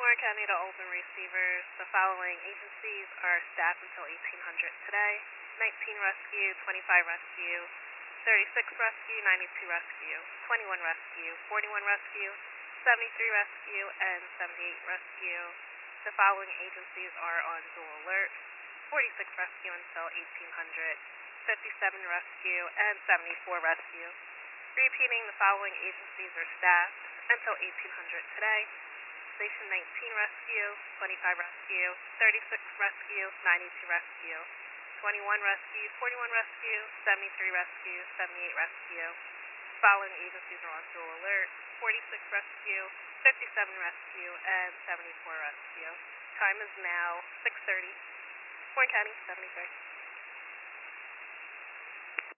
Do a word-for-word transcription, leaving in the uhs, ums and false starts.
Warren County to Open Receivers. The following agencies are staffed until eighteen hundred today. nineteen Rescue, twenty-five Rescue, thirty-six Rescue, ninety-two Rescue, twenty-one Rescue, forty-one Rescue, seventy-three Rescue, and seventy-eight Rescue. The following agencies are on dual alert. forty-six Rescue until eighteen hundred, fifty-seven Rescue, and seventy-four Rescue. Repeating, the following agencies are staffed until eighteen hundred today. Station nineteen Rescue, twenty-five Rescue, thirty-six Rescue, ninety-two Rescue, twenty-one Rescue, forty-one Rescue, seventy-three Rescue, seventy-eight Rescue. Following agencies are on dual alert. forty-six Rescue, fifty-seven Rescue, and seventy-four Rescue. Time is now six thirty. Warren County, seventy-three.